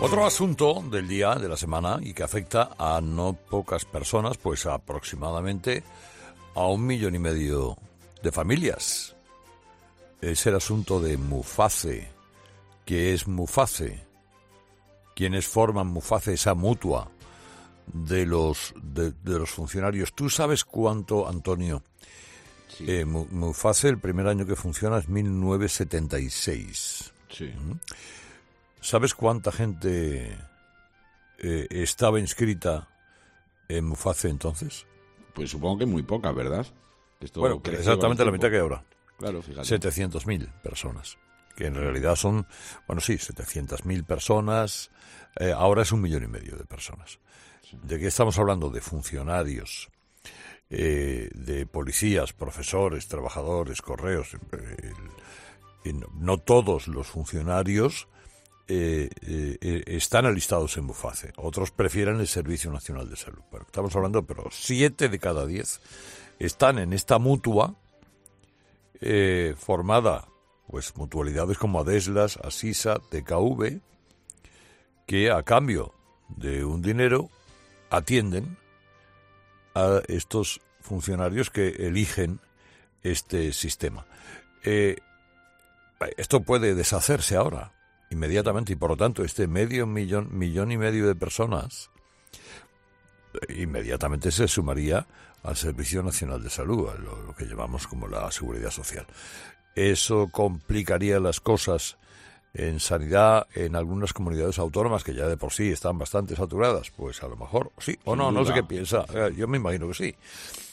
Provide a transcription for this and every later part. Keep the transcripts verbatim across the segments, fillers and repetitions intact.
Otro asunto del día, de la semana, y que afecta a no pocas personas, pues aproximadamente a un millón y medio de familias. Es el asunto de Muface. ¿Qué es Muface? ¿Quiénes forman Muface, esa mutua de los de, de los funcionarios? ¿Tú sabes cuánto, Antonio? Sí. Eh, Muface, el primer año que funciona es mil novecientos setenta y seis. Sí. ¿Sabes cuánta gente eh, estaba inscrita en Muface entonces? Pues supongo que muy poca, ¿verdad? Esto Bueno, creció exactamente con la el mitad que tiempo. ahora. Claro, fíjate. setecientas mil personas. Que en realidad son, bueno, sí, setecientas mil personas. Eh, ahora es un millón y medio de personas. Sí. ¿De qué estamos hablando? De funcionarios, eh, de policías, profesores, trabajadores, correos. Eh, el, no, no todos los funcionarios eh, eh, están alistados en Muface. Otros prefieren el Servicio Nacional de Salud. Bueno, estamos hablando, pero siete de cada diez están en esta mutua eh, formada, pues, mutualidades como Adeslas, Asisa, T K V, que a cambio de un dinero atienden a estos funcionarios que eligen este sistema. Eh, esto puede deshacerse ahora, inmediatamente, y por lo tanto este medio millón, millón y medio de personas inmediatamente se sumaría al Servicio Nacional de Salud, a lo, lo que llamamos como la Seguridad Social. Eso complicaría las cosas en sanidad en algunas comunidades autónomas que ya de por sí están bastante saturadas. Pues a lo mejor sí, o no, no sé qué piensa. Yo me imagino que sí.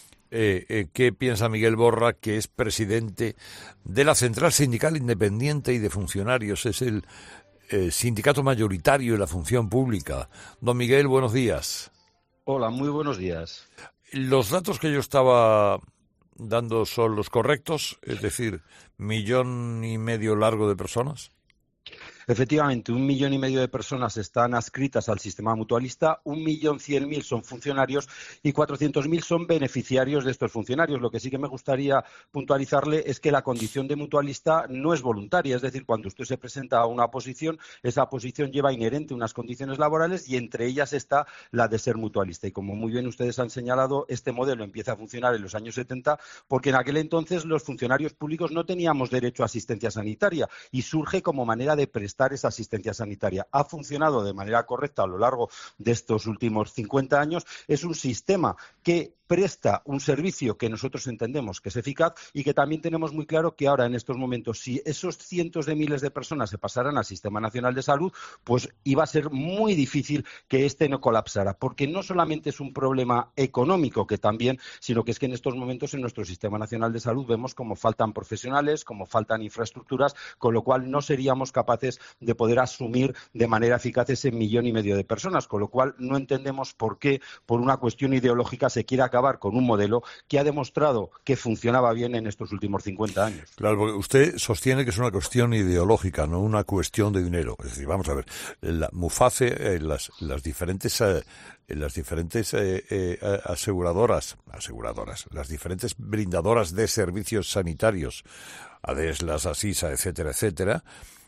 Eh, eh, ¿Qué piensa Miguel Borra, que es presidente de la Central Sindical Independiente y de Funcionarios? Es el eh, sindicato mayoritario de la función pública. Don Miguel, buenos días. Hola, muy buenos días. Los datos que yo estaba dando son los correctos, es decir, millón y medio largo de personas. Efectivamente, un millón y medio de personas están adscritas al sistema mutualista, un millón cien mil son funcionarios y cuatrocientos mil son beneficiarios de estos funcionarios. Lo que sí que me gustaría puntualizarle es que la condición de mutualista no es voluntaria, es decir, cuando usted se presenta a una posición, esa posición lleva inherente unas condiciones laborales y entre ellas está la de ser mutualista. Y como muy bien ustedes han señalado, este modelo empieza a funcionar en los años setenta porque en aquel entonces los funcionarios públicos no teníamos derecho a asistencia sanitaria y surge como manera de prestar esa asistencia sanitaria. Ha funcionado de manera correcta a lo largo de estos últimos cincuenta años. Es un sistema que presta un servicio que nosotros entendemos que es eficaz y que también tenemos muy claro que ahora en estos momentos, si esos cientos de miles de personas se pasaran al Sistema Nacional de Salud, pues iba a ser muy difícil que este no colapsara, porque no solamente es un problema económico, que también, sino que es que en estos momentos en nuestro Sistema Nacional de Salud vemos como faltan profesionales, como faltan infraestructuras, con lo cual no seríamos capaces de poder asumir de manera eficaz ese millón y medio de personas, con lo cual no entendemos por qué, por una cuestión ideológica, se quiere acabar con un modelo que ha demostrado que funcionaba bien en estos últimos cincuenta años. Claro, porque usted sostiene que es una cuestión ideológica, no una cuestión de dinero. Es decir, vamos a ver, la Muface, eh, las, las diferentes, eh, las diferentes eh, eh, aseguradoras, aseguradoras, las diferentes brindadoras de servicios sanitarios, Adeslas, Asisa, etcétera, etcétera,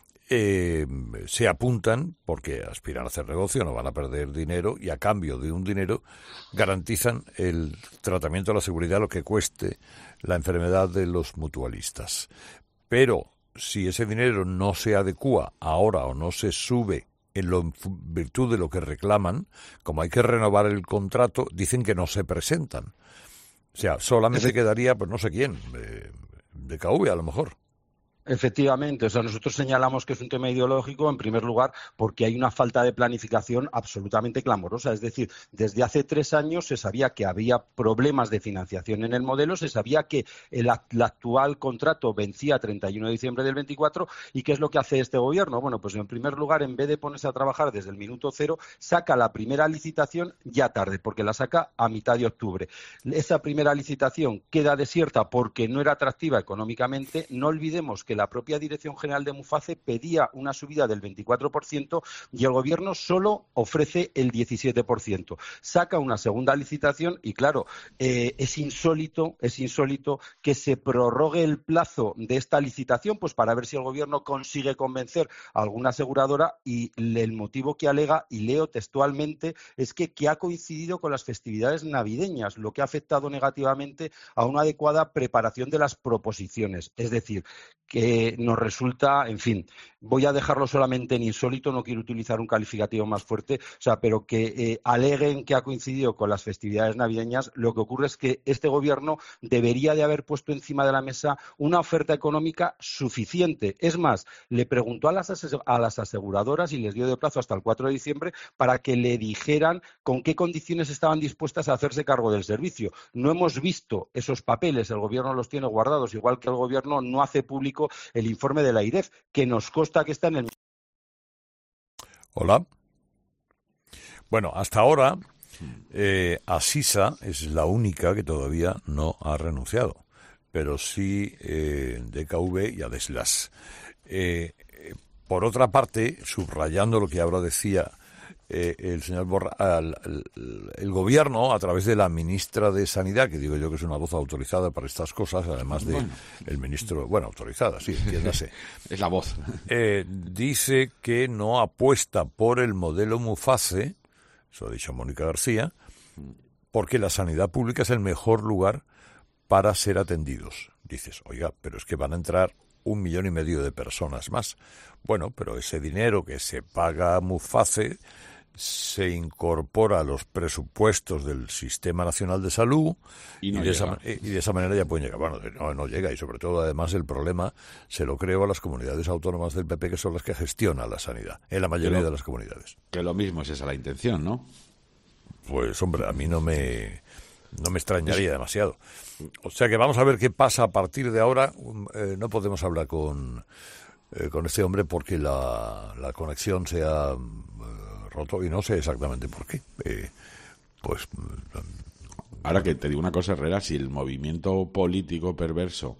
Eh, se apuntan porque aspiran a hacer negocio, no van a perder dinero y a cambio de un dinero garantizan el tratamiento de la seguridad, lo que cueste la enfermedad de los mutualistas. Pero si ese dinero no se adecúa ahora o no se sube en, lo, en virtud de lo que reclaman, como hay que renovar el contrato, dicen que no se presentan. O sea, solamente quedaría, pues no sé quién, de, de K V a lo mejor. Efectivamente, o sea, nosotros señalamos que es un tema ideológico, en primer lugar, porque hay una falta de planificación absolutamente clamorosa. Es decir, desde hace tres años se sabía que había problemas de financiación en el modelo, se sabía que el, el actual contrato vencía treinta y uno de diciembre del veinticuatro, ¿y qué es lo que hace este gobierno? Bueno, pues en primer lugar, en vez de ponerse a trabajar desde el minuto cero, saca la primera licitación ya tarde, porque la saca a mitad de octubre. Esa primera licitación queda desierta porque no era atractiva económicamente. No olvidemos que que la propia Dirección General de Muface pedía una subida del veinticuatro por ciento y el Gobierno solo ofrece el diecisiete por ciento. Saca una segunda licitación y, claro, eh, es insólito, es insólito que se prorrogue el plazo de esta licitación, pues para ver si el Gobierno consigue convencer a alguna aseguradora, y el motivo que alega, y leo textualmente, es que, que ha coincidido con las festividades navideñas, lo que ha afectado negativamente a una adecuada preparación de las proposiciones. Es decir, que nos resulta, en fin, voy a dejarlo solamente en insólito, no quiero utilizar un calificativo más fuerte, o sea, pero que eh, aleguen que ha coincidido con las festividades navideñas. Lo que ocurre es que este Gobierno debería de haber puesto encima de la mesa una oferta económica suficiente. Es más, le preguntó a las, a las aseguradoras y les dio de plazo hasta el cuatro de diciembre para que le dijeran con qué condiciones estaban dispuestas a hacerse cargo del servicio. No hemos visto esos papeles, el Gobierno los tiene guardados, igual que el Gobierno no hace público el informe de la AIREF, que nos consta que está en el... Hola. Bueno, hasta ahora eh, Asisa es la única que todavía no ha renunciado, pero sí eh, D K V y Adeslas. Eh, eh, por otra parte, subrayando lo que ahora decía Eh, el señor Borra, el, el, el gobierno, a través de la ministra de Sanidad, que digo yo que es una voz autorizada para estas cosas, además de bueno. el ministro, bueno, autorizada, sí, entiéndase. Es la voz. Eh, dice que no apuesta por el modelo Muface, eso ha dicho Mónica García, porque la sanidad pública es el mejor lugar para ser atendidos. Dices, oiga, pero es que van a entrar un millón y medio de personas más. Bueno, pero ese dinero que se paga a Muface se incorpora a los presupuestos del Sistema Nacional de Salud y, no y, de esa, y de esa manera ya pueden llegar. Bueno, no, no llega, y sobre todo además el problema se lo creo a las comunidades autónomas del P P, que son las que gestionan la sanidad, en la mayoría lo, de las comunidades. Que lo mismo es esa la intención, ¿no? Pues hombre, a mí no me... No me extrañaría demasiado. O sea que vamos a ver qué pasa a partir de ahora. Eh, no podemos hablar con, eh, con este hombre porque la, la conexión se ha eh, roto y no sé exactamente por qué. Eh, pues ahora que te digo una cosa, Herrera, si el movimiento político perverso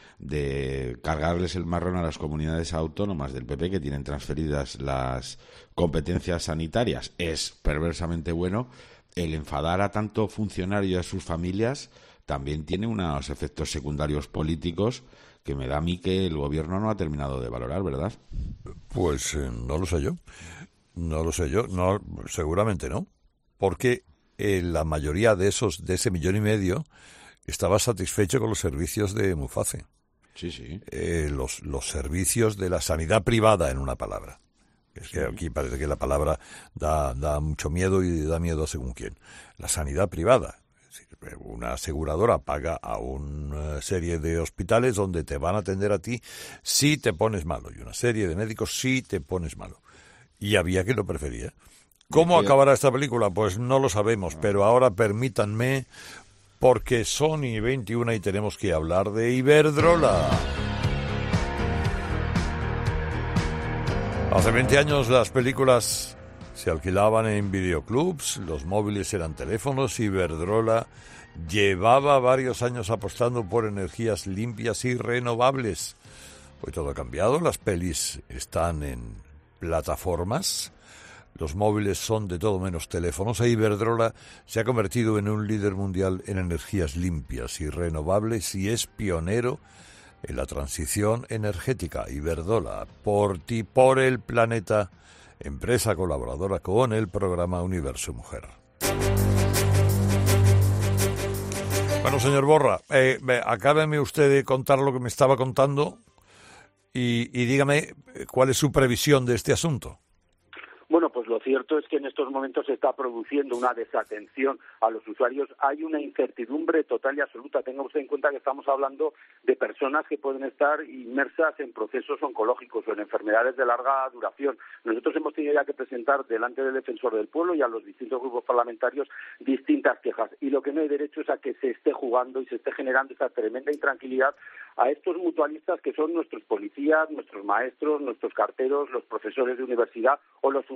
de cargarles el marrón a las comunidades autónomas del P P que tienen transferidas las competencias sanitarias es perversamente bueno, el enfadar a tanto funcionario y a sus familias también tiene unos efectos secundarios políticos que me da a mí que el gobierno no ha terminado de valorar, ¿verdad? Pues eh, no lo sé yo. No lo sé yo. No, seguramente no. Porque eh, la mayoría de esos, de ese millón y medio, estaba satisfecho con los servicios de Muface. Sí, sí. Eh, los, los servicios de la sanidad privada, en una palabra. Es que aquí parece que la palabra da, da mucho miedo y da miedo a según quién. La sanidad privada. Es decir, una aseguradora paga a una serie de hospitales donde te van a atender a ti si te pones malo. Y una serie de médicos si te pones malo. Y había quien lo prefería. ¿Cómo acabará esta película? Pues no lo sabemos, pero ahora permítanme, porque son y veintiuna y tenemos que hablar de Iberdrola. Hace veinte años las películas se alquilaban en videoclubs, los móviles eran teléfonos. Iberdrola llevaba varios años apostando por energías limpias y renovables. Hoy todo ha cambiado, las pelis están en plataformas, los móviles son de todo menos teléfonos, e Iberdrola se ha convertido en un líder mundial en energías limpias y renovables y es pionero en la transición energética. Iberdrola, por ti, por el planeta, empresa colaboradora con el programa Universo Mujer. Bueno, señor Borra, eh, acábeme usted de contar lo que me estaba contando y, y dígame cuál es su previsión de este asunto. Bueno, pues lo cierto es que en estos momentos se está produciendo una desatención a los usuarios. Hay una incertidumbre total y absoluta. Tenga usted en cuenta que estamos hablando de personas que pueden estar inmersas en procesos oncológicos o en enfermedades de larga duración. Nosotros hemos tenido ya que presentar delante del Defensor del Pueblo y a los distintos grupos parlamentarios distintas quejas. Y lo que no hay derecho es a que se esté jugando y se esté generando esa tremenda intranquilidad a estos mutualistas que son nuestros policías, nuestros maestros, nuestros carteros, los profesores de universidad o los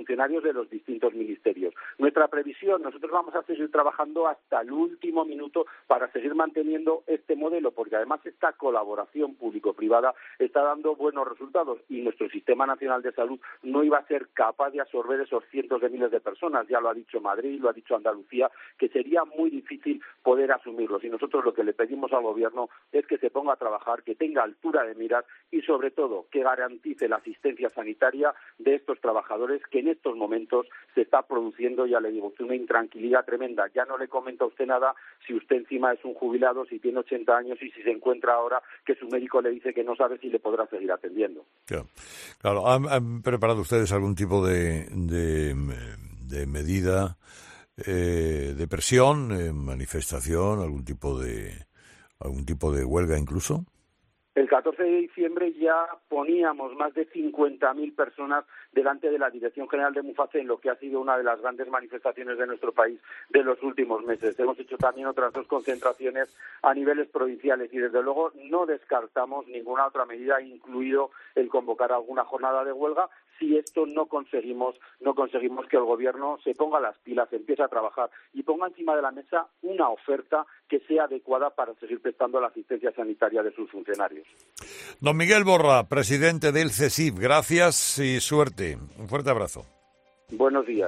funcionarios de los distintos ministerios. Nuestra previsión, nosotros vamos a seguir trabajando hasta el último minuto para seguir manteniendo este modelo, porque además esta colaboración público-privada está dando buenos resultados y nuestro Sistema Nacional de Salud no iba a ser capaz de absorber esos cientos de miles de personas. Ya lo ha dicho Madrid, lo ha dicho Andalucía, que sería muy difícil poder asumirlos. Y nosotros lo que le pedimos al Gobierno es que se ponga a trabajar, que tenga altura de miras y, sobre todo, que garantice la asistencia sanitaria de estos trabajadores, que en estos momentos se está produciendo, ya le digo, una intranquilidad tremenda. Ya no le comenta a usted nada si usted encima es un jubilado, si tiene ochenta años y si se encuentra ahora que su médico le dice que no sabe si le podrá seguir atendiendo. Claro, claro. ¿Han, han preparado ustedes algún tipo de, de, de medida eh, de presión, eh, manifestación, algún tipo de algún tipo de huelga incluso? El catorce de diciembre ya poníamos más de cincuenta mil personas delante de la Dirección General de Muface en lo que ha sido una de las grandes manifestaciones de nuestro país de los últimos meses. Hemos hecho también otras dos concentraciones a niveles provinciales y desde luego no descartamos ninguna otra medida, incluido el convocar alguna jornada de huelga, si esto no conseguimos no conseguimos que el Gobierno se ponga las pilas, empiece a trabajar y ponga encima de la mesa una oferta que sea adecuada para seguir prestando la asistencia sanitaria de sus funcionarios. Don Miguel Borra, presidente del CESIF, gracias y suerte. Un fuerte abrazo. Buenos días.